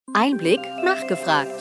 Einblick nachgefragt.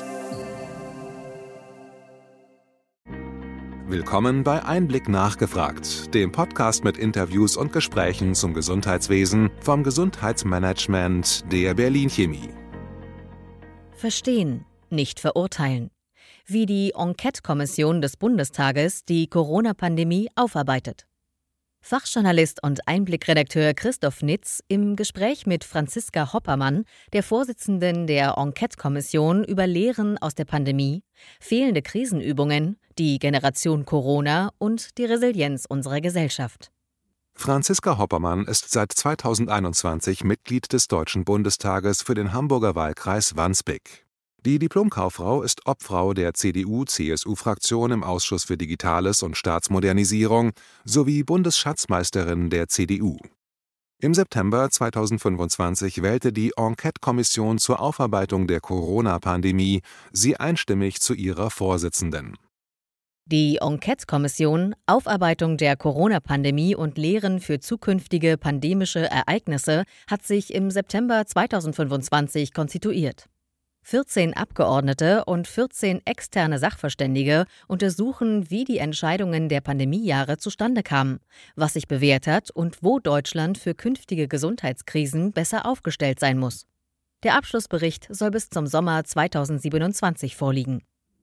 Willkommen bei Einblick nachgefragt, dem Podcast mit Interviews und Gesprächen zum Gesundheitswesen vom Gesundheitsmanagement der Berlin Chemie. Verstehen, nicht verurteilen. Wie die Enquete-Kommission des Bundestages die Corona-Pandemie aufarbeitet. Fachjournalist und Einblick-Redakteur Christoph Nitz im Gespräch mit Franziska Hoppermann, der Vorsitzenden der Enquete-Kommission, über Lehren aus der Pandemie, fehlende Krisenübungen, die Generation Corona und die Resilienz unserer Gesellschaft. Franziska Hoppermann ist seit 2021 Mitglied des Deutschen Bundestages für den Hamburger Wahlkreis Wandsbek. Die Diplomkauffrau ist Obfrau der CDU-CSU-Fraktion im Ausschuss für Digitales und Staatsmodernisierung sowie Bundesschatzmeisterin der CDU. Im September 2025 wählte die Enquete-Kommission zur Aufarbeitung der Corona-Pandemie sie einstimmig zu ihrer Vorsitzenden. Die Enquete-Kommission Aufarbeitung der Corona-Pandemie und Lehren für zukünftige pandemische Ereignisse hat sich im September 2025 konstituiert. 14 Abgeordnete und 14 externe Sachverständige untersuchen, wie die Entscheidungen der Pandemiejahre zustande kamen, was sich bewährt hat und wo Deutschland für künftige Gesundheitskrisen besser aufgestellt sein muss. Der Abschlussbericht soll bis zum Sommer 2027 vorliegen.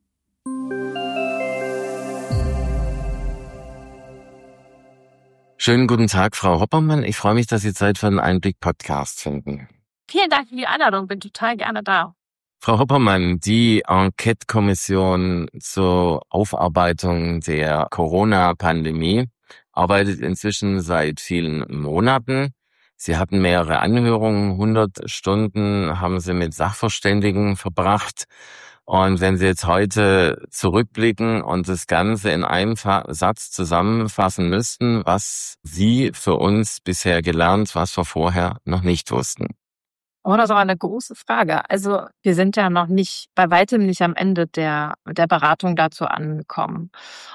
Schönen guten Tag, Frau Hoppermann. Ich freue mich, dass Sie Zeit für einen Einblick-Podcast finden. Vielen Dank für die Einladung, bin total gerne da. Frau Hoppermann, die Enquete-Kommission zur Aufarbeitung der Corona-Pandemie arbeitet inzwischen seit vielen Monaten. Sie hatten mehrere Anhörungen, 100 Stunden haben Sie mit Sachverständigen verbracht. Und wenn Sie jetzt heute zurückblicken und das Ganze in einem Satz zusammenfassen müssten, was Sie für uns bisher gelernt, was wir vorher noch nicht wussten. Oh, das ist aber eine große Frage. Also wir sind ja noch nicht, bei weitem nicht am Ende der Beratung dazu angekommen.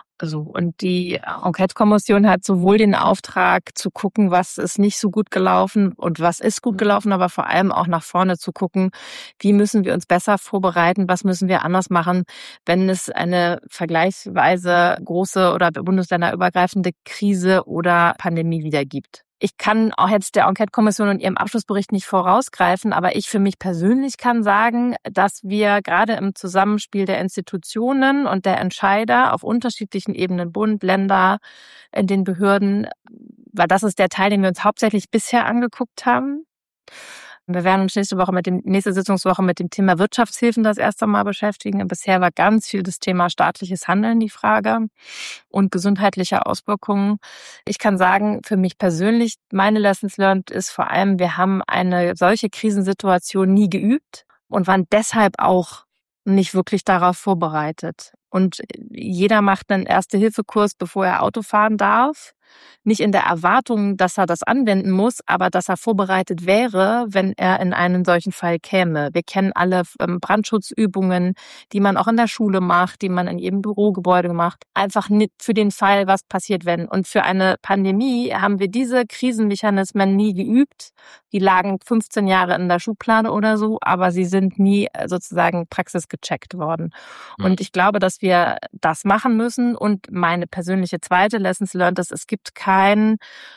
Und die Enquete-Kommission hat sowohl den Auftrag zu gucken, was ist nicht so gut gelaufen und was ist gut gelaufen, aber vor allem auch nach vorne zu gucken, wie müssen wir uns besser vorbereiten, was müssen wir anders machen, wenn es eine vergleichsweise große oder bundesländerübergreifende Krise oder Pandemie wieder gibt. Ich kann auch jetzt der Enquete-Kommission und ihrem Abschlussbericht nicht vorausgreifen, aber ich für mich persönlich kann sagen, dass wir gerade im Zusammenspiel der Institutionen und der Entscheider auf unterschiedlichen Ebenen, Bund, Länder, in den Behörden, weil das ist der Teil, den wir uns hauptsächlich bisher angeguckt haben. Wir werden uns nächste Sitzungswoche mit dem Thema Wirtschaftshilfen das erste Mal beschäftigen. Bisher war ganz viel das Thema staatliches Handeln die Frage und gesundheitliche Auswirkungen. Ich kann sagen, für mich persönlich, meine Lessons learned ist vor allem, wir haben eine solche Krisensituation nie geübt und waren deshalb auch nicht wirklich darauf vorbereitet. Und jeder macht einen Erste-Hilfe-Kurs, bevor er Auto fahren darf. Nicht in der Erwartung, dass er das anwenden muss, aber dass er vorbereitet wäre, wenn er in einen solchen Fall käme. Wir kennen alle Brandschutzübungen, die man auch in der Schule macht, die man in jedem Bürogebäude macht. Einfach nicht für den Fall, was passiert, wenn. Und für eine Pandemie haben wir diese Krisenmechanismen nie geübt. Die lagen 15 Jahre in der Schublade oder so, aber sie sind nie sozusagen praxisgecheckt worden. Und ich glaube, dass wir das machen müssen. Und meine persönliche zweite Lessons learned ist, es gibt kein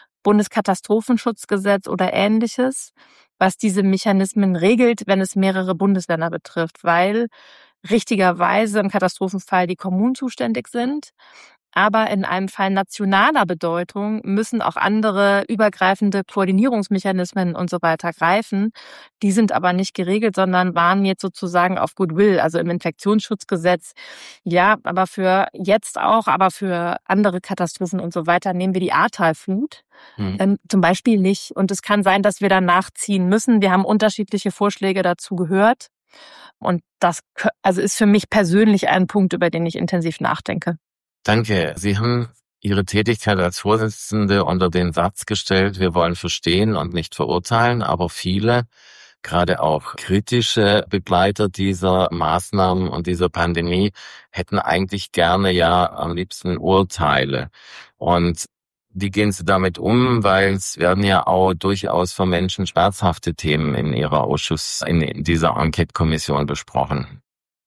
Bundeskatastrofenschutzgesetz oder Ähnliches, was diese Mechanismen regelt, wenn es mehrere Bundesländer betrifft, weil richtigerweise im Katastrophenfall die Kommunen zuständig sind. Aber in einem Fall nationaler Bedeutung müssen auch andere übergreifende Koordinierungsmechanismen und so weiter greifen. Die sind aber nicht geregelt, sondern waren jetzt sozusagen auf Goodwill, also im Infektionsschutzgesetz. Ja, aber für jetzt auch, aber für andere Katastrophen und so weiter nehmen wir die Ahrtalflut zum Beispiel nicht. Und es kann sein, dass wir da nachziehen müssen. Wir haben unterschiedliche Vorschläge dazu gehört. Und das ist für mich persönlich ein Punkt, über den ich intensiv nachdenke. Danke. Sie haben Ihre Tätigkeit als Vorsitzende unter den Satz gestellt, wir wollen verstehen und nicht verurteilen, aber viele, gerade auch kritische Begleiter dieser Maßnahmen und dieser Pandemie, hätten eigentlich gerne ja am liebsten Urteile. Und Wie gehen Sie damit um? Weil es werden ja auch durchaus für Menschen schmerzhafte Themen in in dieser Enquete-Kommission besprochen.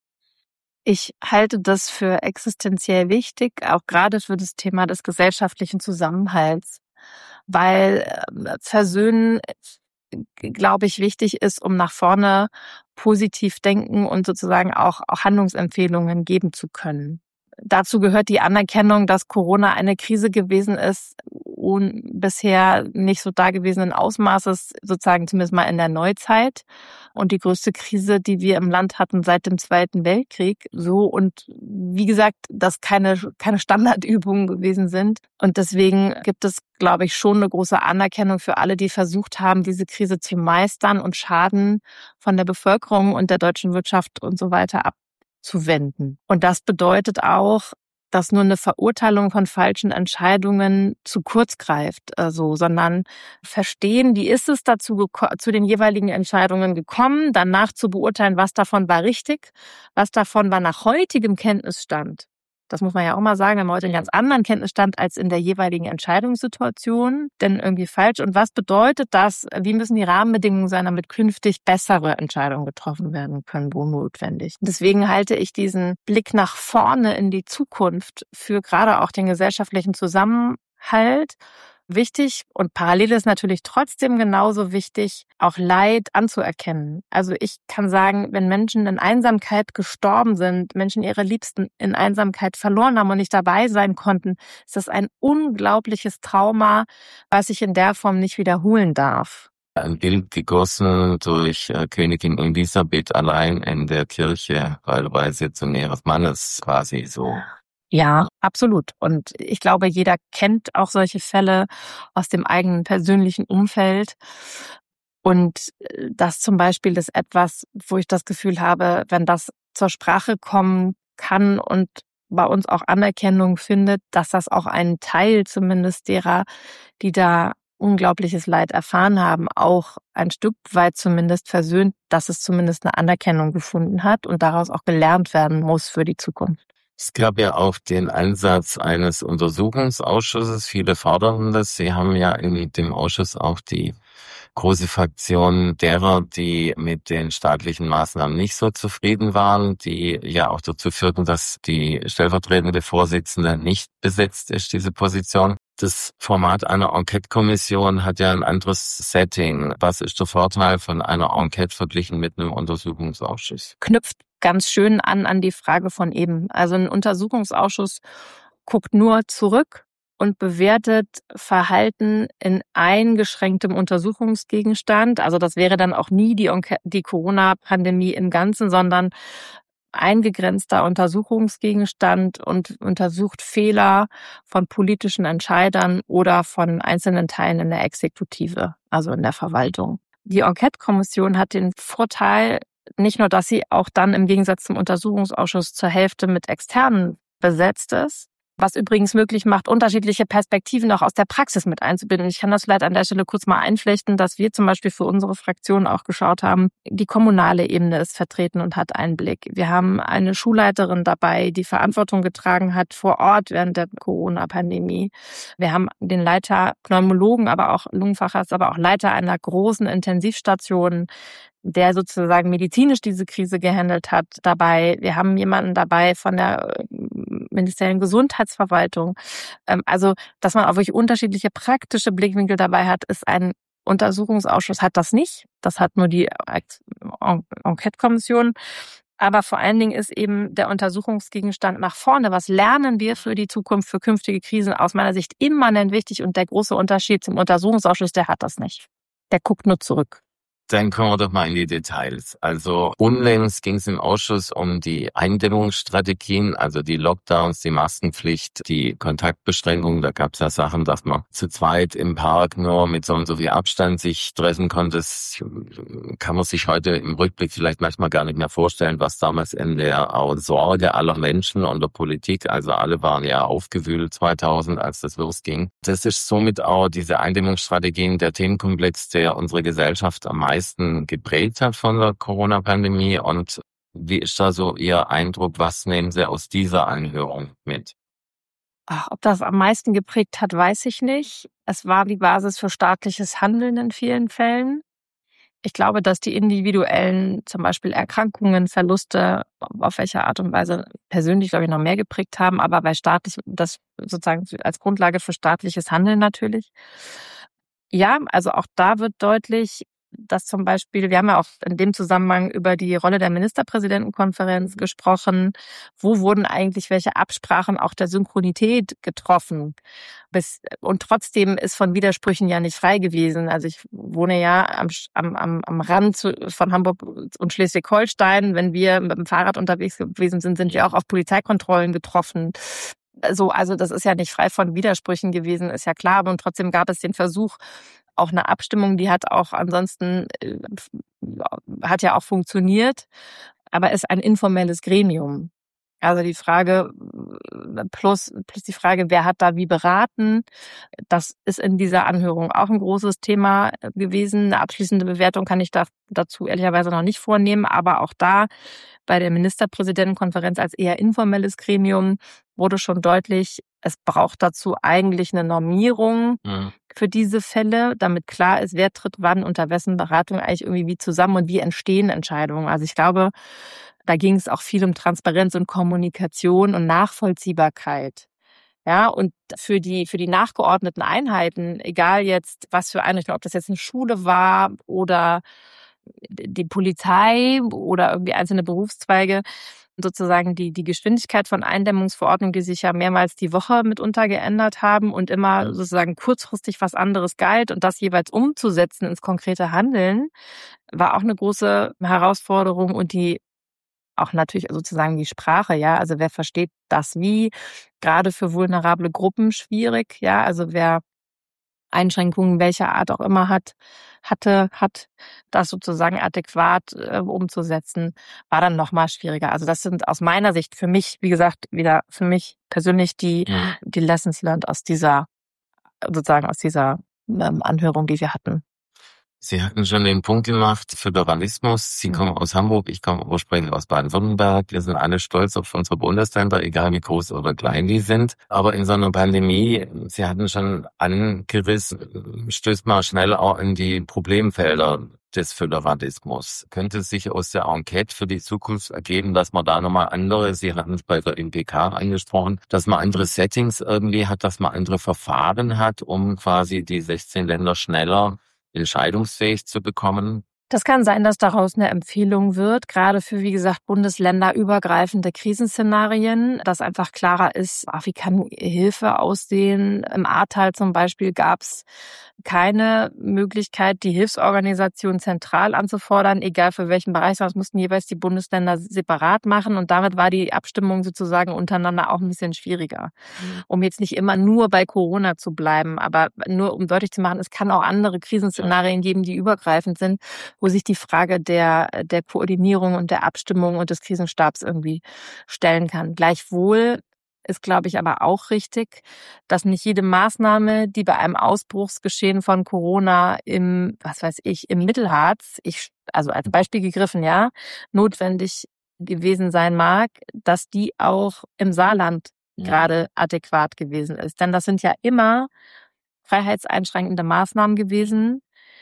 Ich halte das für existenziell wichtig, auch gerade für das Thema des gesellschaftlichen Zusammenhalts, weil Versöhnen, glaube ich, wichtig ist, um nach vorne positiv denken und sozusagen auch Handlungsempfehlungen geben zu können. Dazu gehört die Anerkennung, dass Corona eine Krise gewesen ist und bisher nicht so dagewesenen Ausmaßes, sozusagen zumindest mal in der Neuzeit. Und die größte Krise, die wir im Land hatten seit dem Zweiten Weltkrieg. So, und wie gesagt, dass keine Standardübungen gewesen sind. Und deswegen gibt es, glaube ich, schon eine große Anerkennung für alle, die versucht haben, diese Krise zu meistern und Schaden von der Bevölkerung und der deutschen Wirtschaft und so weiter abzuwenden. Und das bedeutet auch, dass nur eine Verurteilung von falschen Entscheidungen zu kurz greift, sondern verstehen, wie ist es zu den jeweiligen Entscheidungen gekommen, danach zu beurteilen, was davon war richtig, was davon war nach heutigem Kenntnisstand. Das muss man ja auch mal sagen, wir haben heute einen ganz anderen Kenntnisstand als in der jeweiligen Entscheidungssituation, denn irgendwie falsch. Und was bedeutet das? Wie müssen die Rahmenbedingungen sein, damit künftig bessere Entscheidungen getroffen werden können, wo notwendig? Deswegen halte ich diesen Blick nach vorne in die Zukunft für gerade auch den gesellschaftlichen Zusammenhalt wichtig, und parallel ist natürlich trotzdem genauso wichtig, auch Leid anzuerkennen. Also ich kann sagen, wenn Menschen in Einsamkeit gestorben sind, Menschen ihre Liebsten in Einsamkeit verloren haben und nicht dabei sein konnten, ist das ein unglaubliches Trauma, was sich in der Form nicht wiederholen darf. Ein Bild gegossen durch Königin Elisabeth allein in der Kirche, bei Sitzung ihres Mannes quasi so. Ja, absolut. Und ich glaube, jeder kennt auch solche Fälle aus dem eigenen persönlichen Umfeld. Und das zum Beispiel ist etwas, wo ich das Gefühl habe, wenn das zur Sprache kommen kann und bei uns auch Anerkennung findet, dass das auch einen Teil zumindest derer, die da unglaubliches Leid erfahren haben, auch ein Stück weit zumindest versöhnt, dass es zumindest eine Anerkennung gefunden hat und daraus auch gelernt werden muss für die Zukunft. Es gab ja auch den Ansatz eines Untersuchungsausschusses. Viele fordern das. Sie haben ja in dem Ausschuss auch die große Fraktion derer, die mit den staatlichen Maßnahmen nicht so zufrieden waren, die ja auch dazu führten, dass die stellvertretende Vorsitzende nicht besetzt ist, diese Position. Das Format einer Enquete-Kommission hat ja ein anderes Setting. Was ist der Vorteil von einer Enquete verglichen mit einem Untersuchungsausschuss? Knüpft ganz schön an die Frage von eben. Also ein Untersuchungsausschuss guckt nur zurück und bewertet Verhalten in eingeschränktem Untersuchungsgegenstand. Also das wäre dann auch nie die Corona-Pandemie im Ganzen, sondern eingegrenzter Untersuchungsgegenstand und untersucht Fehler von politischen Entscheidern oder von einzelnen Teilen in der Exekutive, also in der Verwaltung. Die Enquete-Kommission hat den Vorteil, nicht nur, dass sie auch dann im Gegensatz zum Untersuchungsausschuss zur Hälfte mit Externen besetzt ist, was übrigens möglich macht, unterschiedliche Perspektiven auch aus der Praxis mit einzubinden. Ich kann das vielleicht an der Stelle kurz mal einflechten, dass wir zum Beispiel für unsere Fraktion auch geschaut haben, die kommunale Ebene ist vertreten und hat Einblick. Wir haben eine Schulleiterin dabei, die Verantwortung getragen hat vor Ort während der Corona-Pandemie. Wir haben den Leiter Pneumologen, aber auch Lungenfacharzt, aber auch Leiter einer großen Intensivstation, der sozusagen medizinisch diese Krise gehandelt hat, dabei. Wir haben jemanden dabei von der ministeriellen Gesundheitsverwaltung. Also, dass man auch wirklich unterschiedliche praktische Blickwinkel dabei hat, ist ein Untersuchungsausschuss, hat das nicht. Das hat nur die Enquete-Kommission. Aber vor allen Dingen ist eben der Untersuchungsgegenstand nach vorne. Was lernen wir für die Zukunft, für künftige Krisen? Aus meiner Sicht immanent wichtig. Und der große Unterschied zum Untersuchungsausschuss, der hat das nicht. Der guckt nur zurück. Dann kommen wir doch mal in die Details. Also unlängst ging es im Ausschuss um die Eindämmungsstrategien, also die Lockdowns, die Maskenpflicht, die Kontaktbeschränkungen. Da gab es ja Sachen, dass man zu zweit im Park nur mit so und so viel Abstand sich treffen konnte. Das kann man sich heute im Rückblick vielleicht manchmal gar nicht mehr vorstellen, was damals in der Sorge aller Menschen und der Politik, also alle waren ja aufgewühlt 2000, als das losging. Das ist somit auch diese Eindämmungsstrategien der Themenkomplex, der unsere Gesellschaft am meisten geprägt hat von der Corona-Pandemie. Und wie ist da so Ihr Eindruck? Was nehmen Sie aus dieser Anhörung mit? Ob das am meisten geprägt hat, weiß ich nicht. Es war die Basis für staatliches Handeln in vielen Fällen. Ich glaube, dass die individuellen, zum Beispiel Erkrankungen, Verluste, auf welche Art und Weise persönlich, glaube ich, noch mehr geprägt haben, aber bei staatlich, das sozusagen als Grundlage für staatliches Handeln natürlich. Ja, also auch da wird deutlich, dass zum Beispiel, wir haben ja auch in dem Zusammenhang über die Rolle der Ministerpräsidentenkonferenz gesprochen. Wo wurden eigentlich welche Absprachen auch der Synchronität getroffen? Und trotzdem ist von Widersprüchen ja nicht frei gewesen. Also ich wohne ja am Rand von Hamburg und Schleswig-Holstein. Wenn wir mit dem Fahrrad unterwegs gewesen sind, sind wir auch auf Polizeikontrollen getroffen. Also das ist ja nicht frei von Widersprüchen gewesen, ist ja klar. Und trotzdem gab es den Versuch, auch eine Abstimmung, die hat auch ansonsten, hat ja auch funktioniert, aber ist ein informelles Gremium. Also die Frage plus die Frage, wer hat da wie beraten, das ist in dieser Anhörung auch ein großes Thema gewesen. Eine abschließende Bewertung kann ich dazu ehrlicherweise noch nicht vornehmen, aber auch da bei der Ministerpräsidentenkonferenz als eher informelles Gremium wurde schon deutlich, es braucht dazu eigentlich eine Normierung für diese Fälle, damit klar ist, wer tritt wann unter wessen Beratung eigentlich irgendwie wie zusammen und wie entstehen Entscheidungen. Also ich glaube, da ging es auch viel um Transparenz und Kommunikation und Nachvollziehbarkeit. Ja, und für die nachgeordneten Einheiten, egal jetzt, was für Einrichtung, ob das jetzt eine Schule war oder die Polizei oder irgendwie einzelne Berufszweige, sozusagen die Geschwindigkeit von Eindämmungsverordnungen, die sich ja mehrmals die Woche mitunter geändert haben und immer sozusagen kurzfristig was anderes galt und das jeweils umzusetzen ins konkrete Handeln, war auch eine große Herausforderung und die auch natürlich sozusagen die Sprache, ja, also wer versteht das wie, gerade für vulnerable Gruppen schwierig, ja, also wer Einschränkungen welcher Art auch immer hat das sozusagen adäquat umzusetzen, war dann noch mal schwieriger. Also das sind aus meiner Sicht für mich, wie gesagt, wieder für mich persönlich die Lessons learned aus dieser Anhörung, die wir hatten. Sie hatten schon den Punkt gemacht, Föderalismus. Sie kommen aus Hamburg, ich komme ursprünglich aus Baden-Württemberg. Wir sind alle stolz auf unsere Bundesländer, egal wie groß oder klein die sind. Aber in so einer Pandemie, Sie hatten schon angerissen, stößt man schnell auch in die Problemfelder des Föderalismus. Könnte sich aus der Enquete für die Zukunft ergeben, dass man da nochmal andere, Sie hatten es bei der MPK angesprochen, dass man andere Settings irgendwie hat, dass man andere Verfahren hat, um quasi die 16 Länder schneller entscheidungsfähig zu bekommen? Das kann sein, dass daraus eine Empfehlung wird, gerade für, wie gesagt, bundesländerübergreifende Krisenszenarien, dass einfach klarer ist, wie kann Hilfe aussehen. Im Ahrtal zum Beispiel gab es keine Möglichkeit, die Hilfsorganisation zentral anzufordern, egal für welchen Bereich, das mussten jeweils die Bundesländer separat machen und damit war die Abstimmung sozusagen untereinander auch ein bisschen schwieriger. Um jetzt nicht immer nur bei Corona zu bleiben, aber nur um deutlich zu machen, es kann auch andere Krisenszenarien geben, die übergreifend sind, wo sich die Frage der Koordinierung und der Abstimmung und des Krisenstabs irgendwie stellen kann. Gleichwohl ist, glaube ich, aber auch richtig, dass nicht jede Maßnahme, die bei einem Ausbruchsgeschehen von Corona im Mittelharz, also als Beispiel gegriffen, ja, notwendig gewesen sein mag, dass die auch im Saarland gerade adäquat gewesen ist. Denn das sind ja immer freiheitseinschränkende Maßnahmen gewesen,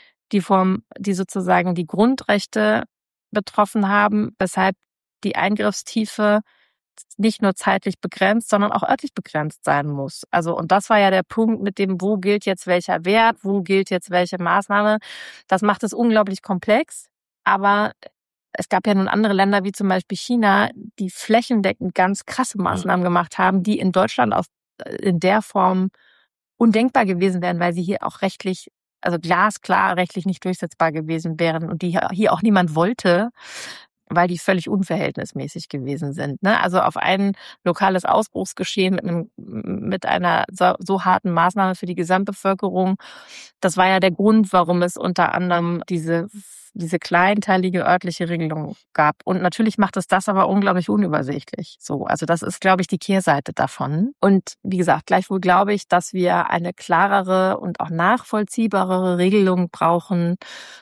die sozusagen die Grundrechte betroffen haben, weshalb die Eingriffstiefe nicht nur zeitlich begrenzt, sondern auch örtlich begrenzt sein muss. Also, und das war ja der Punkt mit dem, wo gilt jetzt welcher Wert, wo gilt jetzt welche Maßnahme. Das macht es unglaublich komplex. Aber es gab ja nun andere Länder, wie zum Beispiel China, die flächendeckend ganz krasse Maßnahmen gemacht haben, die in Deutschland in der Form undenkbar gewesen wären, weil sie hier auch rechtlich, also glasklar rechtlich nicht durchsetzbar gewesen wären und die hier auch niemand wollte, weil die völlig unverhältnismäßig gewesen sind. Ne? Also auf ein lokales Ausbruchsgeschehen mit einer so harten Maßnahme für die Gesamtbevölkerung, das war ja der Grund, warum es unter anderem diese kleinteilige örtliche Regelung gab. Und natürlich macht es das aber unglaublich unübersichtlich. So, also das ist, glaube ich, die Kehrseite davon. Und wie gesagt, gleichwohl glaube ich, dass wir eine klarere und auch nachvollziehbarere Regelung brauchen.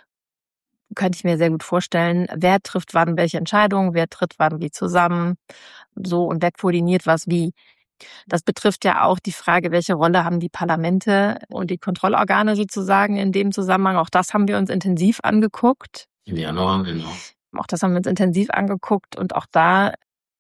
Könnte ich mir sehr gut vorstellen, wer trifft wann welche Entscheidungen, wer tritt wann wie zusammen, so und wer koordiniert was wie. Das betrifft ja auch die Frage, welche Rolle haben die Parlamente und die Kontrollorgane sozusagen in dem Zusammenhang. Auch das haben wir uns intensiv angeguckt. Im Januar, genau. Auch das haben wir uns intensiv angeguckt und auch da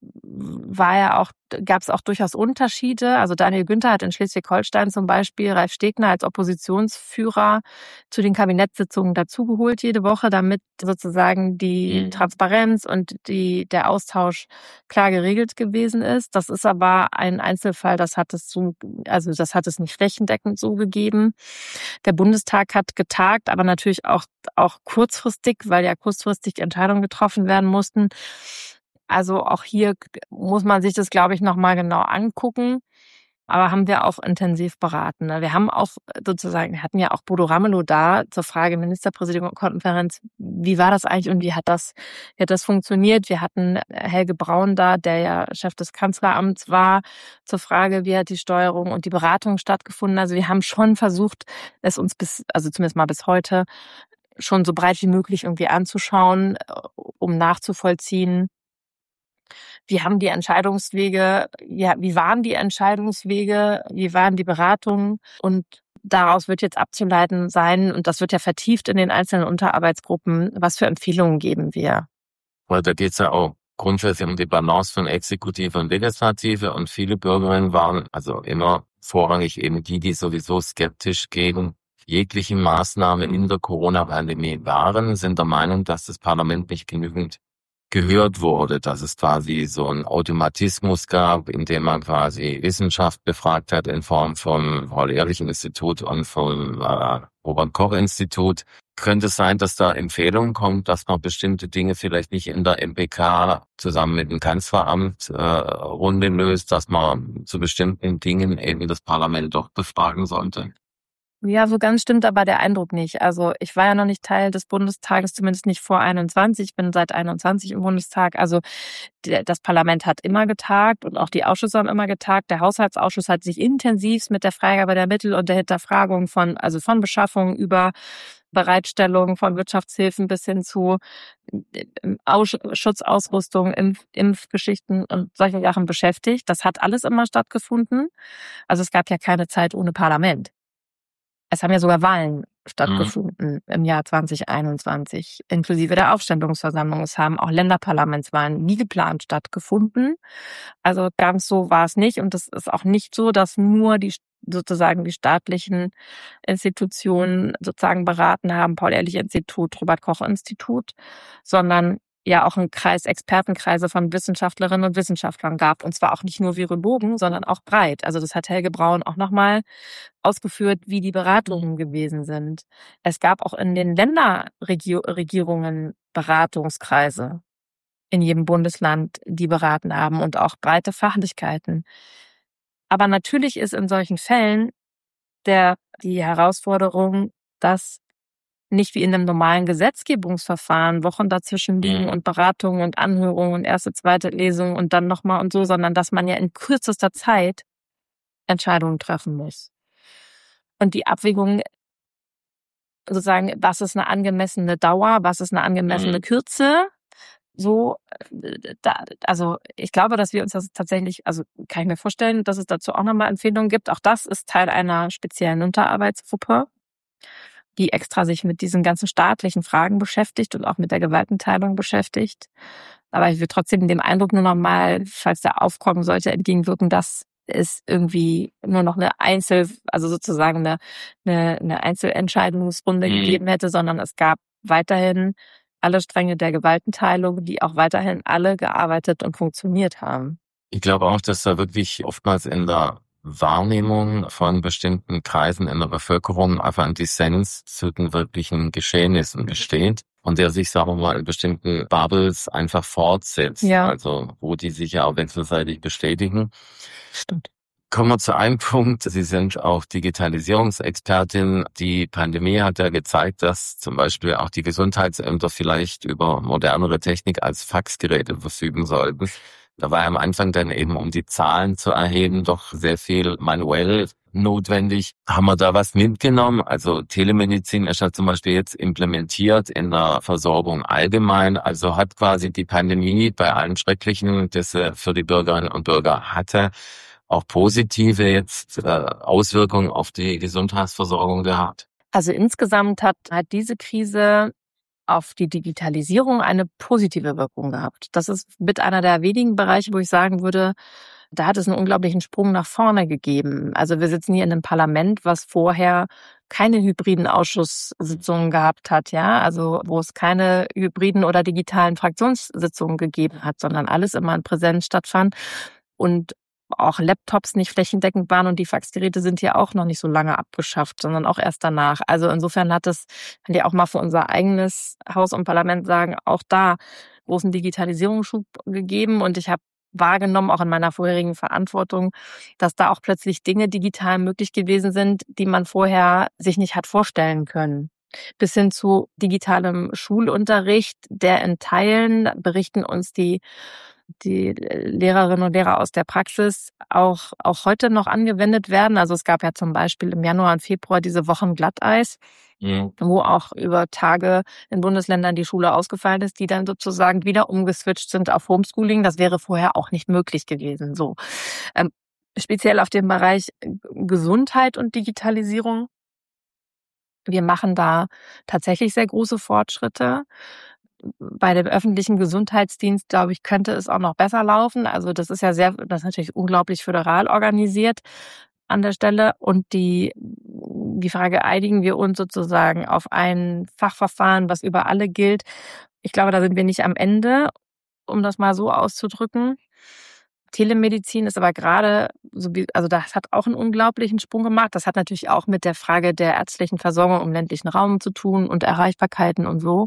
gab es auch durchaus Unterschiede. Also Daniel Günther hat in Schleswig-Holstein zum Beispiel Ralf Stegner als Oppositionsführer zu den Kabinettssitzungen dazugeholt jede Woche, damit sozusagen die Transparenz und der Austausch klar geregelt gewesen ist. Das ist aber ein Einzelfall, das hat es nicht flächendeckend so gegeben. Der Bundestag hat getagt, aber natürlich auch kurzfristig, weil ja kurzfristig Entscheidungen getroffen werden mussten. Also auch hier muss man sich das, glaube ich, nochmal genau angucken. Aber haben wir auch intensiv beraten. Wir haben auch wir hatten ja auch Bodo Ramelow da zur Frage Ministerpräsidentenkonferenz. Wie war das eigentlich und wie hat das funktioniert? Wir hatten Helge Braun da, der ja Chef des Kanzleramts war, zur Frage, wie hat die Steuerung und die Beratung stattgefunden. Also wir haben schon versucht, es uns zumindest mal bis heute, schon so breit wie möglich irgendwie anzuschauen, um nachzuvollziehen, wie waren die Entscheidungswege, wie waren die Beratungen und daraus wird jetzt abzuleiten sein, und das wird ja vertieft in den einzelnen Unterarbeitsgruppen, was für Empfehlungen geben wir. Weil da geht es ja auch grundsätzlich um die Balance von Exekutive und Legislative und viele Bürgerinnen waren also immer vorrangig eben die sowieso skeptisch gegen jegliche Maßnahme in der Corona-Pandemie waren, sind der Meinung, dass das Parlament nicht genügend gehört wurde, dass es quasi so einen Automatismus gab, in dem man quasi Wissenschaft befragt hat in Form vom Paul-Ehrlich-Institut und vom Robert-Koch-Institut. Könnte es sein, dass da Empfehlungen kommen, dass man bestimmte Dinge vielleicht nicht in der MPK zusammen mit dem Kanzleramt Runde löst, dass man zu bestimmten Dingen eben das Parlament doch befragen sollte? Ja, so ganz stimmt aber der Eindruck nicht. Also ich war ja noch nicht Teil des Bundestages, zumindest nicht vor 21. Ich bin seit 21 im Bundestag. Also das Parlament hat immer getagt und auch die Ausschüsse haben immer getagt. Der Haushaltsausschuss hat sich intensiv mit der Freigabe der Mittel und der Hinterfragung von Beschaffung über Bereitstellung von Wirtschaftshilfen bis hin zu Schutzausrüstung, Impfgeschichten und solche Sachen beschäftigt. Das hat alles immer stattgefunden. Also es gab ja keine Zeit ohne Parlament. Es haben ja sogar Wahlen stattgefunden im Jahr 2021, inklusive der Aufstellungsversammlung. Es haben auch Länderparlamentswahlen wie geplant stattgefunden. Also ganz so war es nicht. Und es ist auch nicht so, dass nur die staatlichen Institutionen sozusagen beraten haben, Paul-Ehrlich-Institut, Robert-Koch-Institut, sondern ja auch Expertenkreise von Wissenschaftlerinnen und Wissenschaftlern gab. Und zwar auch nicht nur Virologen, sondern auch breit. Also das hat Helge Braun auch nochmal ausgeführt, wie die Beratungen gewesen sind. Es gab auch in den Länderregierungen Beratungskreise in jedem Bundesland, die beraten haben und auch breite Fachlichkeiten. Aber natürlich ist in solchen Fällen die Herausforderung, dass nicht wie in einem normalen Gesetzgebungsverfahren Wochen dazwischen liegen und Beratungen und Anhörungen und erste, zweite Lesung und dann nochmal und so, sondern dass man ja in kürzester Zeit Entscheidungen treffen muss. Und die Abwägung sozusagen, was ist eine angemessene Dauer, was ist eine angemessene Kürze, also ich glaube, dass wir uns das tatsächlich, also kann ich mir vorstellen, dass es dazu auch nochmal Empfehlungen gibt. Auch das ist Teil einer speziellen Unterarbeitsgruppe, die extra sich mit diesen ganzen staatlichen Fragen beschäftigt und auch mit der Gewaltenteilung beschäftigt. Aber ich will trotzdem dem Eindruck nur noch mal, falls der aufkommen sollte, entgegenwirken, dass es irgendwie nur noch eine Einzelentscheidungsrunde gegeben hätte, sondern es gab weiterhin alle Stränge der Gewaltenteilung, die auch weiterhin alle gearbeitet und funktioniert haben. Ich glaube auch, dass da wirklich oftmals in der Wahrnehmung von bestimmten Kreisen in der Bevölkerung einfach ein Dissens zu den wirklichen Geschehnissen besteht und der sich, sagen wir mal, in bestimmten Bubbles einfach fortsetzt. Ja. Also wo die sich ja auch wechselseitig bestätigen. Stimmt. Kommen wir zu einem Punkt. Sie sind auch Digitalisierungsexpertin. Die Pandemie hat ja gezeigt, dass zum Beispiel auch die Gesundheitsämter vielleicht über modernere Technik als Faxgeräte verfügen sollten. Da war am Anfang dann eben, um die Zahlen zu erheben, doch sehr viel manuell notwendig. Haben wir da was mitgenommen? Also Telemedizin ist ja zum Beispiel jetzt implementiert in der Versorgung allgemein. Also hat quasi die Pandemie bei allen Schrecklichen, das sie für die Bürgerinnen und Bürger hatte, auch positive jetzt Auswirkungen auf die Gesundheitsversorgung gehabt? Also insgesamt hat diese Krise auf die Digitalisierung eine positive Wirkung gehabt. Das ist mit einer der wenigen Bereiche, wo ich sagen würde, da hat es einen unglaublichen Sprung nach vorne gegeben. Also wir sitzen hier in einem Parlament, was vorher keine hybriden Ausschusssitzungen gehabt hat, ja, also wo es keine hybriden oder digitalen Fraktionssitzungen gegeben hat, sondern alles immer in Präsenz stattfand und auch Laptops nicht flächendeckend waren und die Faxgeräte sind hier auch noch nicht so lange abgeschafft, sondern auch erst danach. Also insofern kann ich auch mal für unser eigenes Haus und Parlament sagen, auch da großen Digitalisierungsschub gegeben und ich habe wahrgenommen, auch in meiner vorherigen Verantwortung, dass da auch plötzlich Dinge digital möglich gewesen sind, die man vorher sich nicht hat vorstellen können. Bis hin zu digitalem Schulunterricht, der in Teilen, berichten uns die Lehrerinnen und Lehrer aus der Praxis auch heute noch angewendet werden. Also es gab ja zum Beispiel im Januar und Februar diese Wochen Glatteis, wo auch über Tage in Bundesländern die Schule ausgefallen ist, die dann sozusagen wieder umgeswitcht sind auf Homeschooling. Das wäre vorher auch nicht möglich gewesen. So speziell auf dem Bereich Gesundheit und Digitalisierung. Wir machen da tatsächlich sehr große Fortschritte. Bei dem öffentlichen Gesundheitsdienst, glaube ich, könnte es auch noch besser laufen. Also das ist das ist natürlich unglaublich föderal organisiert an der Stelle. Und die Frage, einigen wir uns sozusagen auf ein Fachverfahren, was über alle gilt? Ich glaube, da sind wir nicht am Ende, um das mal so auszudrücken. Telemedizin ist aber gerade, also das hat auch einen unglaublichen Sprung gemacht. Das hat natürlich auch mit der Frage der ärztlichen Versorgung im ländlichen Raum zu tun und Erreichbarkeiten und so.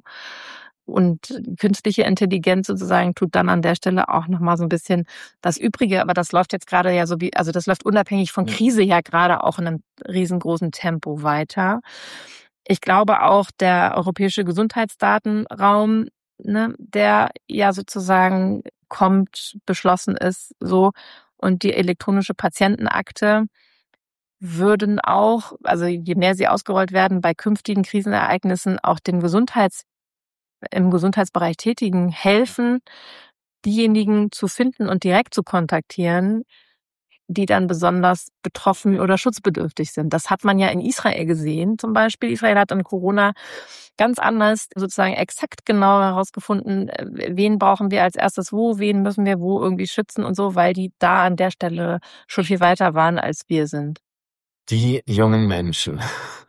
Und künstliche Intelligenz sozusagen tut dann an der Stelle auch nochmal so ein bisschen das Übrige. Aber das läuft jetzt gerade ja also das läuft unabhängig von Krise ja gerade auch in einem riesengroßen Tempo weiter. Ich glaube auch der europäische Gesundheitsdatenraum, ne, der ja sozusagen beschlossen ist, so, und die elektronische Patientenakte würden auch, also je mehr sie ausgerollt werden, bei künftigen Krisenereignissen auch den im Gesundheitsbereich Tätigen helfen, diejenigen zu finden und direkt zu kontaktieren, die dann besonders betroffen oder schutzbedürftig sind. Das hat man ja in Israel gesehen zum Beispiel. Israel hat in Corona ganz anders sozusagen exakt genau herausgefunden, wen brauchen wir als erstes wo, wen müssen wir wo irgendwie schützen und so, weil die da an der Stelle schon viel weiter waren, als wir sind. Die jungen Menschen,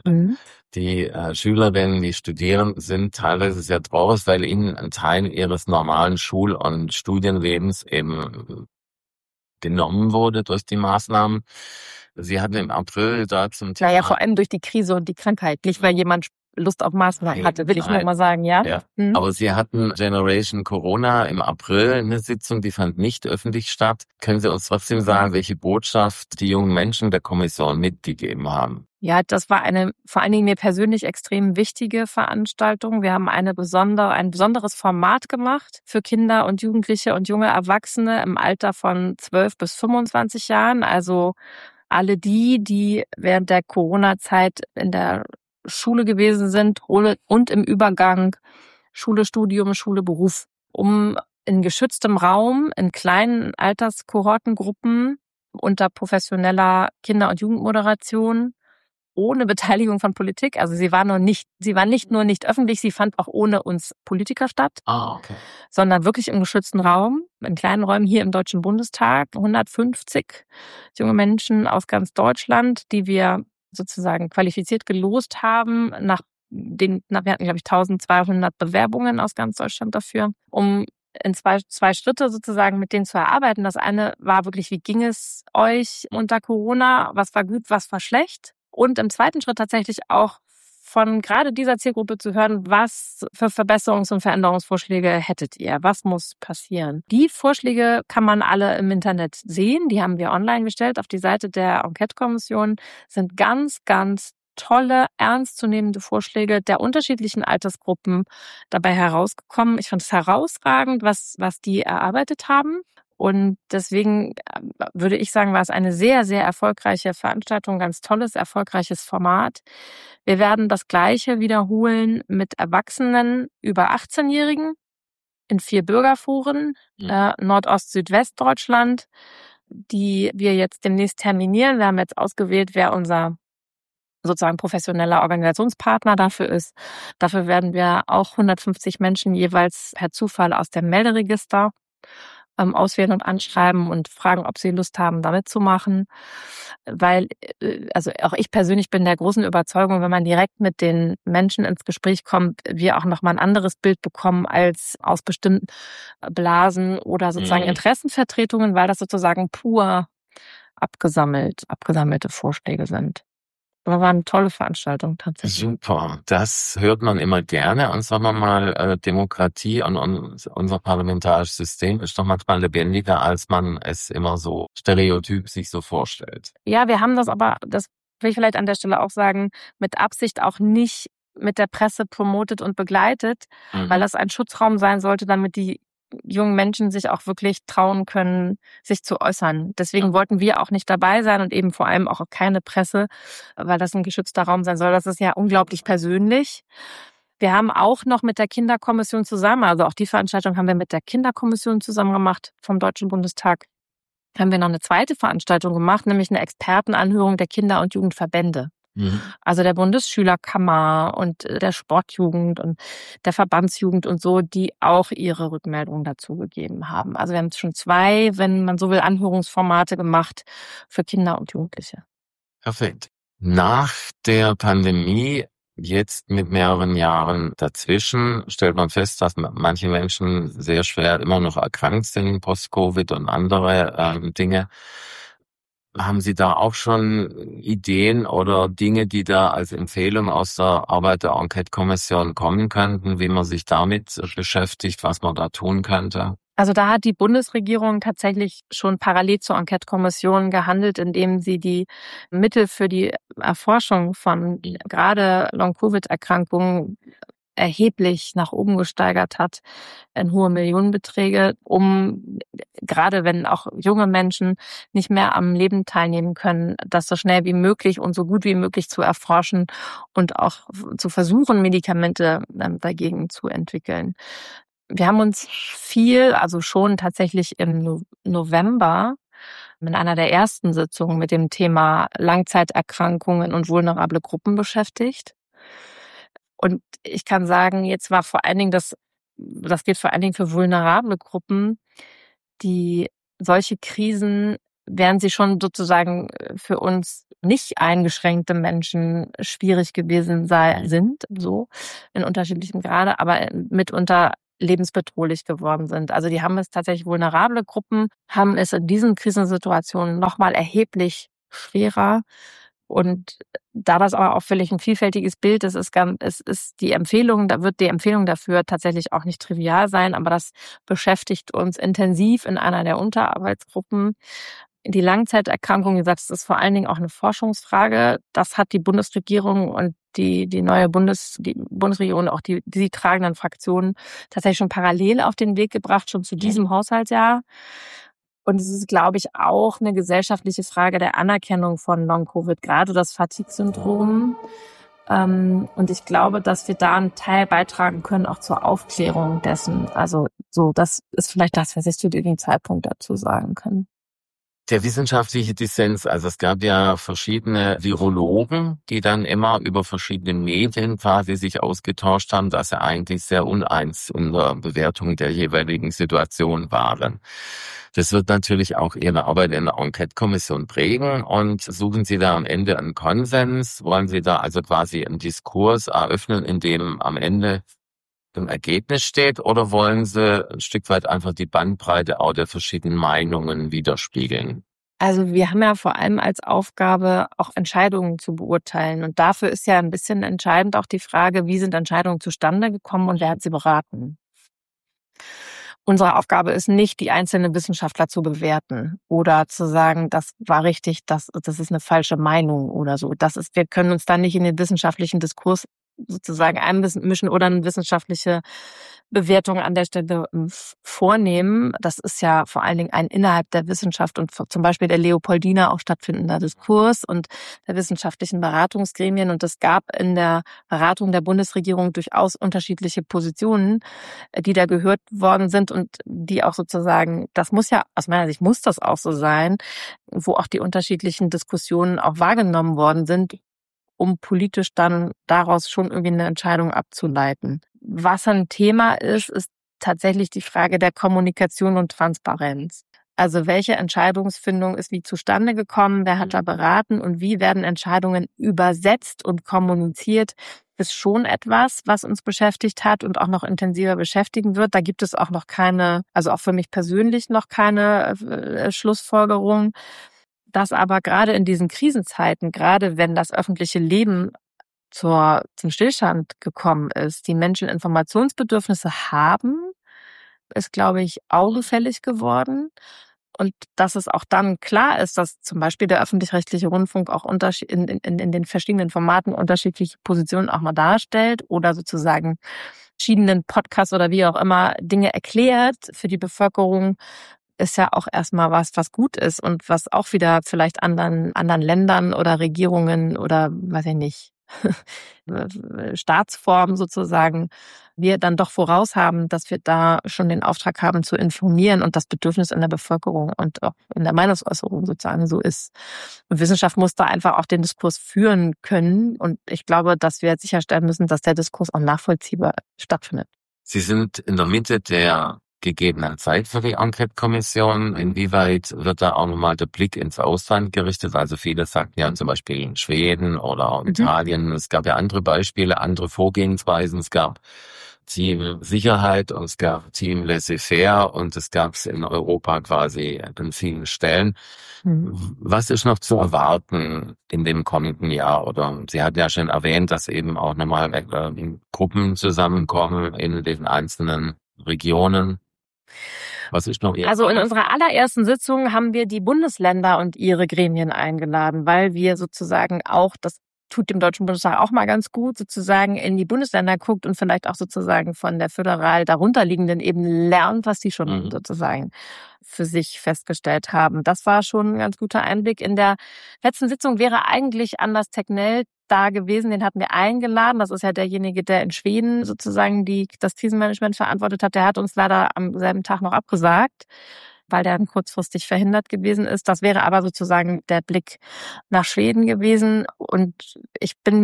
die Schülerinnen, die Studierenden sind teilweise sehr traurig, weil ihnen ein Teil ihres normalen Schul- und Studienlebens eben genommen wurde durch die Maßnahmen. Sie hatten im April da zum Thema... Naja, vor allem durch die Krise und die Krankheit, nicht weil jemand Lust auf Maßnahmen hatte, will ich nur mal sagen, ja. Aber Sie hatten Generation Corona im April eine Sitzung, die fand nicht öffentlich statt. Können Sie uns trotzdem sagen, welche Botschaft die jungen Menschen der Kommission mitgegeben haben? Ja, das war eine vor allen Dingen mir persönlich extrem wichtige Veranstaltung. Wir haben ein besonderes Format gemacht für Kinder und Jugendliche und junge Erwachsene im Alter von 12 bis 25 Jahren. Also alle die während der Corona-Zeit in der Schule gewesen sind und im Übergang Schule, Studium, Schule, Beruf, um in geschütztem Raum, in kleinen Alterskohortengruppen unter professioneller Kinder- und Jugendmoderation, ohne Beteiligung von Politik. Also sie war nicht nur nicht öffentlich, sie fand auch ohne uns Politiker statt, okay. Sondern wirklich im geschützten Raum, in kleinen Räumen hier im Deutschen Bundestag, 150 junge Menschen aus ganz Deutschland, die wir sozusagen qualifiziert gelost haben. Wir hatten, glaube ich, 1200 Bewerbungen aus ganz Deutschland dafür, um in zwei Schritte sozusagen mit denen zu erarbeiten. Das eine war wirklich, wie ging es euch unter Corona? Was war gut, was war schlecht? Und im zweiten Schritt tatsächlich auch von gerade dieser Zielgruppe zu hören, was für Verbesserungs- und Veränderungsvorschläge hättet ihr? Was muss passieren? Die Vorschläge kann man alle im Internet sehen. Die haben wir online gestellt auf die Seite der Enquete-Kommission. Sind ganz, ganz tolle, ernstzunehmende Vorschläge der unterschiedlichen Altersgruppen dabei herausgekommen. Ich fand es herausragend, was die erarbeitet haben. Und deswegen würde ich sagen, war es eine sehr, sehr erfolgreiche Veranstaltung, ganz tolles, erfolgreiches Format. Wir werden das Gleiche wiederholen mit Erwachsenen über 18-Jährigen in 4 Bürgerforen, Nordost-Südwestdeutschland, die wir jetzt demnächst terminieren. Wir haben jetzt ausgewählt, wer unser sozusagen professioneller Organisationspartner dafür ist. Dafür werden wir auch 150 Menschen jeweils per Zufall aus dem Melderegister auswählen und anschreiben und fragen, ob sie Lust haben, da mitzumachen. Weil, also auch ich persönlich bin der großen Überzeugung, wenn man direkt mit den Menschen ins Gespräch kommt, wir auch nochmal ein anderes Bild bekommen als aus bestimmten Blasen oder sozusagen Interessenvertretungen, weil das sozusagen pur abgesammelte Vorschläge sind. Aber war eine tolle Veranstaltung tatsächlich. Super, das hört man immer gerne. Und sagen wir mal, Demokratie und unser parlamentarisches System ist doch manchmal lebendiger, als man es immer so stereotyp sich so vorstellt. Ja, wir haben das aber, das will ich vielleicht an der Stelle auch sagen, mit Absicht auch nicht mit der Presse promotet und begleitet, weil das ein Schutzraum sein sollte, damit die jungen Menschen sich auch wirklich trauen können, sich zu äußern. Deswegen wollten wir auch nicht dabei sein und eben vor allem auch keine Presse, weil das ein geschützter Raum sein soll. Das ist ja unglaublich persönlich. Wir haben auch noch mit der Kinderkommission zusammen, also auch die Veranstaltung haben wir mit der Kinderkommission zusammen gemacht vom Deutschen Bundestag. Haben wir noch eine zweite Veranstaltung gemacht, nämlich eine Expertenanhörung der Kinder- und Jugendverbände. Also der Bundesschülerkammer und der Sportjugend und der Verbandsjugend und so, die auch ihre Rückmeldungen dazu gegeben haben. Also wir haben schon 2, wenn man so will, Anhörungsformate gemacht für Kinder und Jugendliche. Perfekt. Nach der Pandemie, jetzt mit mehreren Jahren dazwischen, stellt man fest, dass manche Menschen sehr schwer immer noch erkrankt sind, Post-Covid und andere Dinge. Haben Sie da auch schon Ideen oder Dinge, die da als Empfehlung aus der Arbeit der Enquete-Kommission kommen könnten, wie man sich damit beschäftigt, was man da tun könnte? Also da hat die Bundesregierung tatsächlich schon parallel zur Enquete-Kommission gehandelt, indem sie die Mittel für die Erforschung von gerade Long-Covid-Erkrankungen erheblich nach oben gesteigert hat in hohe Millionenbeträge, um gerade wenn auch junge Menschen nicht mehr am Leben teilnehmen können, das so schnell wie möglich und so gut wie möglich zu erforschen und auch zu versuchen, Medikamente dagegen zu entwickeln. Wir haben uns also schon tatsächlich im November in einer der ersten Sitzungen mit dem Thema Langzeiterkrankungen und vulnerable Gruppen beschäftigt. Und ich kann sagen, jetzt war vor allen Dingen das gilt vor allen Dingen für vulnerable Gruppen, die solche Krisen, während sie schon sozusagen für uns nicht eingeschränkte Menschen schwierig gewesen sind, so in unterschiedlichem Grade, aber mitunter lebensbedrohlich geworden sind. Also die haben es tatsächlich, vulnerable Gruppen haben es in diesen Krisensituationen nochmal erheblich schwerer. Und da das aber auch völlig ein vielfältiges Bild ist, wird die Empfehlung dafür tatsächlich auch nicht trivial sein, aber das beschäftigt uns intensiv in einer der Unterarbeitsgruppen. Die Langzeiterkrankung, wie gesagt, das ist vor allen Dingen auch eine Forschungsfrage. Das hat die Bundesregierung und die neue Bundesregierung, auch die tragenden Fraktionen tatsächlich schon parallel auf den Weg gebracht, schon zu diesem Haushaltsjahr. Und es ist, glaube ich, auch eine gesellschaftliche Frage der Anerkennung von Long-Covid, gerade das Fatigue-Syndrom. Und ich glaube, dass wir da einen Teil beitragen können, auch zur Aufklärung dessen. Also so, das ist vielleicht das, was ich zu diesem Zeitpunkt dazu sagen kann. Der wissenschaftliche Dissens, also es gab ja verschiedene Virologen, die dann immer über verschiedene Medien quasi sich ausgetauscht haben, dass sie eigentlich sehr uneins in der Bewertung der jeweiligen Situation waren. Das wird natürlich auch Ihre Arbeit in der Enquete-Kommission prägen. Und suchen Sie da am Ende einen Konsens? Wollen Sie da also quasi einen Diskurs eröffnen, in dem am Ende im Ergebnis steht, oder wollen Sie ein Stück weit einfach die Bandbreite auch der verschiedenen Meinungen widerspiegeln? Also wir haben ja vor allem als Aufgabe, auch Entscheidungen zu beurteilen. Und dafür ist ja ein bisschen entscheidend auch die Frage, wie sind Entscheidungen zustande gekommen und wer hat sie beraten? Unsere Aufgabe ist nicht, die einzelnen Wissenschaftler zu bewerten oder zu sagen, das war richtig, das ist eine falsche Meinung oder so. Wir können uns da nicht in den wissenschaftlichen Diskurs sozusagen einmischen oder eine wissenschaftliche Bewertung an der Stelle vornehmen. Das ist ja vor allen Dingen ein innerhalb der Wissenschaft und zum Beispiel der Leopoldina auch stattfindender Diskurs und der wissenschaftlichen Beratungsgremien. Und es gab in der Beratung der Bundesregierung durchaus unterschiedliche Positionen, die da gehört worden sind und die auch sozusagen, das muss ja, aus meiner Sicht muss das auch so sein, wo auch die unterschiedlichen Diskussionen auch wahrgenommen worden sind, um politisch dann daraus schon irgendwie eine Entscheidung abzuleiten. Was ein Thema ist, ist tatsächlich die Frage der Kommunikation und Transparenz. Also welche Entscheidungsfindung ist wie zustande gekommen, wer hat da beraten und wie werden Entscheidungen übersetzt und kommuniziert, ist schon etwas, was uns beschäftigt hat und auch noch intensiver beschäftigen wird. Da gibt es auch noch keine, also auch für mich persönlich noch keine Schlussfolgerung. Dass aber gerade in diesen Krisenzeiten, gerade wenn das öffentliche Leben zum Stillstand gekommen ist, die Menschen Informationsbedürfnisse haben, ist, glaube ich, augenfällig geworden. Und dass es auch dann klar ist, dass zum Beispiel der öffentlich-rechtliche Rundfunk auch in den verschiedenen Formaten unterschiedliche Positionen auch mal darstellt oder sozusagen verschiedenen Podcasts oder wie auch immer Dinge erklärt für die Bevölkerung, ist ja auch erstmal was gut ist und was auch wieder vielleicht anderen Ländern oder Regierungen oder weiß ich nicht, Staatsformen sozusagen, wir dann doch voraus haben, dass wir da schon den Auftrag haben zu informieren und das Bedürfnis in der Bevölkerung und auch in der Meinungsäußerung sozusagen so ist. Und Wissenschaft muss da einfach auch den Diskurs führen können und ich glaube, dass wir sicherstellen müssen, dass der Diskurs auch nachvollziehbar stattfindet. Sie sind in der Mitte der gegebenen Zeit für die Enquete-Kommission. Inwieweit wird da auch nochmal der Blick ins Ausland gerichtet? Also viele sagten ja zum Beispiel in Schweden oder Italien. Es gab ja andere Beispiele, andere Vorgehensweisen. Es gab Team Sicherheit und es gab Team Laissez-faire und es gab es in Europa quasi an vielen Stellen. Was ist noch zu erwarten in dem kommenden Jahr? Oder Sie hatten ja schon erwähnt, dass eben auch nochmal Gruppen zusammenkommen in den einzelnen Regionen. Was ist noch Also in unserer allerersten Sitzung haben wir die Bundesländer und ihre Gremien eingeladen, weil wir sozusagen auch, das tut dem Deutschen Bundestag auch mal ganz gut, sozusagen in die Bundesländer guckt und vielleicht auch sozusagen von der föderal darunterliegenden Ebene lernt, was die schon sozusagen für sich festgestellt haben. Das war schon ein ganz guter Einblick. In der letzten Sitzung wäre eigentlich Anders Tegnell da gewesen, den hatten wir eingeladen. Das ist ja derjenige, der in Schweden sozusagen das Krisenmanagement verantwortet hat. Der hat uns leider am selben Tag noch abgesagt, weil der dann kurzfristig verhindert gewesen ist. Das wäre aber sozusagen der Blick nach Schweden gewesen. Und ich bin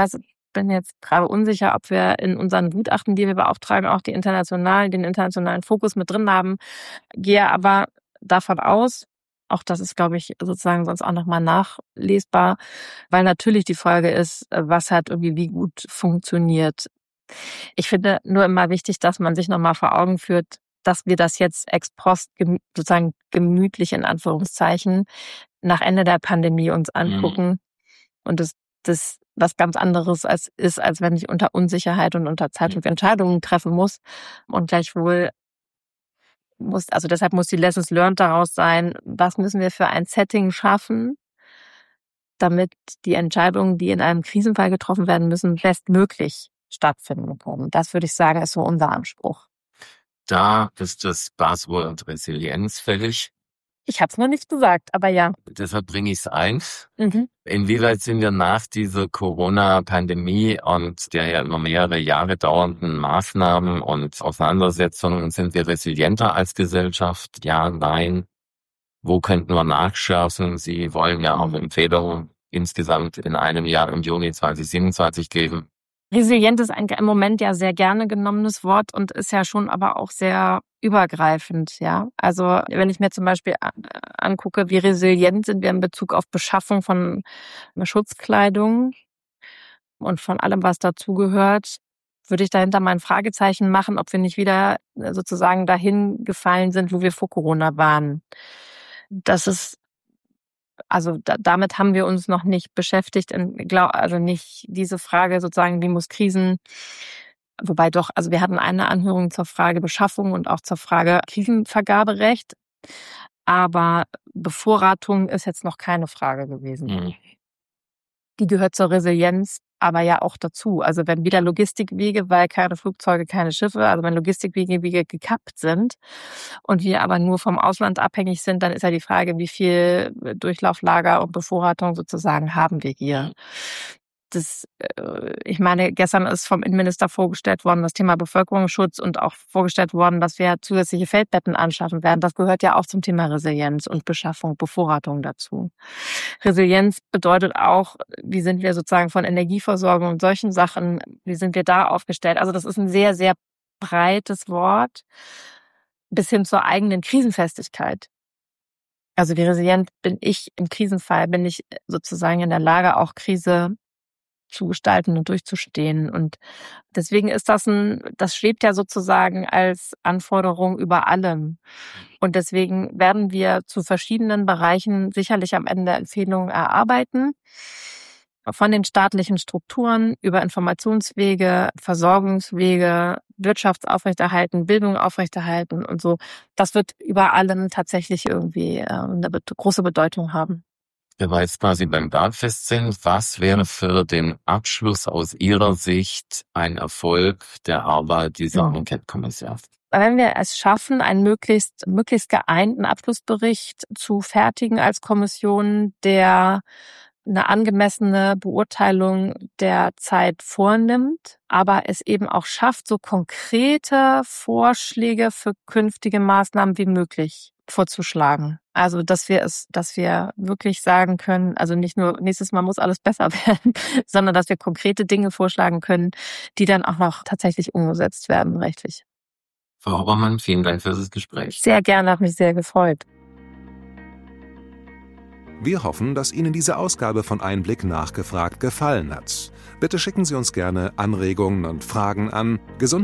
jetzt gerade unsicher, ob wir in unseren Gutachten, die wir beauftragen, auch den internationalen Fokus mit drin haben. Gehe aber davon aus, auch das ist, glaube ich, sozusagen sonst auch nochmal nachlesbar, weil natürlich die Frage ist, was hat irgendwie wie gut funktioniert. Ich finde nur immer wichtig, dass man sich nochmal vor Augen führt, dass wir das jetzt ex post sozusagen gemütlich in Anführungszeichen nach Ende der Pandemie uns angucken und das was ganz anderes als wenn ich unter Unsicherheit und unter Zeitdruck Entscheidungen treffen muss und gleichwohl deshalb muss die Lessons learned daraus sein, was müssen wir für ein Setting schaffen, damit die Entscheidungen, die in einem Krisenfall getroffen werden müssen, bestmöglich stattfinden können. Das würde ich sagen, ist so unser Anspruch. Da ist das Buzzword Resilienz fällig. Ich habe es noch nicht gesagt, aber ja. Deshalb bringe ich es ein. Inwieweit sind wir nach dieser Corona-Pandemie und der ja immer mehrere Jahre dauernden Maßnahmen und Auseinandersetzungen, sind wir resilienter als Gesellschaft? Ja, nein. Wo könnten wir nachschärfen? Sie wollen ja auch Empfehlungen insgesamt in einem Jahr im Juni 2027 geben. Resilient ist ein im Moment ja sehr gerne genommenes Wort und ist ja schon aber auch sehr übergreifend, ja. Also wenn ich mir zum Beispiel angucke, wie resilient sind wir in Bezug auf Beschaffung von Schutzkleidung und von allem, was dazugehört, würde ich dahinter mal ein Fragezeichen machen, ob wir nicht wieder sozusagen dahin gefallen sind, wo wir vor Corona waren. Das ist damit haben wir uns noch nicht beschäftigt, also nicht diese Frage sozusagen, wie muss wobei doch, also wir hatten eine Anhörung zur Frage Beschaffung und auch zur Frage Krisenvergaberecht, aber Bevorratung ist jetzt noch keine Frage gewesen. Die gehört zur Resilienz aber ja auch dazu. Also wenn wieder Logistikwege, weil keine Flugzeuge, keine Schiffe, also wenn Logistikwege gekappt sind und wir aber nur vom Ausland abhängig sind, dann ist ja die Frage, wie viel Durchlauflager und Bevorratung sozusagen haben wir hier. Ich meine, gestern ist vom Innenminister vorgestellt worden, das Thema Bevölkerungsschutz und auch vorgestellt worden, dass wir zusätzliche Feldbetten anschaffen werden. Das gehört ja auch zum Thema Resilienz und Beschaffung, Bevorratung dazu. Resilienz bedeutet auch, wie sind wir sozusagen von Energieversorgung und solchen Sachen, wie sind wir da aufgestellt? Also das ist ein sehr, sehr breites Wort bis hin zur eigenen Krisenfestigkeit. Also wie resilient bin ich im Krisenfall? Bin ich sozusagen in der Lage, auch Krise zu gestalten und durchzustehen. Und deswegen ist das schwebt ja sozusagen als Anforderung über allem. Und deswegen werden wir zu verschiedenen Bereichen sicherlich am Ende Empfehlungen erarbeiten. Von den staatlichen Strukturen über Informationswege, Versorgungswege, Wirtschaftsaufrechterhalten, Bildung aufrechterhalten und so. Das wird über allem tatsächlich irgendwie eine große Bedeutung haben. Wir waren jetzt quasi beim Bergfest sind. Was wäre für den Abschluss aus Ihrer Sicht ein Erfolg der Arbeit dieser Enquete-Kommission? Wenn wir es schaffen, einen möglichst geeinten Abschlussbericht zu fertigen als Kommission, der eine angemessene Beurteilung der Zeit vornimmt, aber es eben auch schafft, so konkrete Vorschläge für künftige Maßnahmen wie möglich vorzuschlagen. Also, dass wir wirklich sagen können, also nicht nur nächstes Mal muss alles besser werden, sondern dass wir konkrete Dinge vorschlagen können, die dann auch noch tatsächlich umgesetzt werden rechtlich. Frau Hoppermann, vielen Dank für das Gespräch. Sehr gerne, hat mich sehr gefreut. Wir hoffen, dass Ihnen diese Ausgabe von Einblick nachgefragt gefallen hat. Bitte schicken Sie uns gerne Anregungen und Fragen an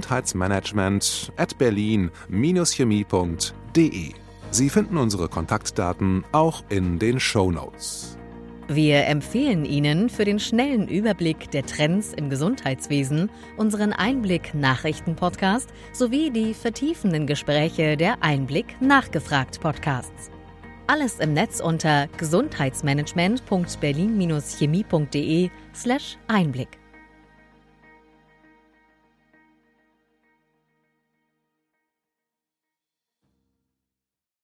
gesundheitsmanagement@berlin-chemie.de. Sie finden unsere Kontaktdaten auch in den Shownotes. Wir empfehlen Ihnen für den schnellen Überblick der Trends im Gesundheitswesen unseren Einblick-Nachrichten-Podcast sowie die vertiefenden Gespräche der Einblick Nachgefragt-Podcasts. Alles im Netz unter gesundheitsmanagement.berlin-chemie.de/Einblick.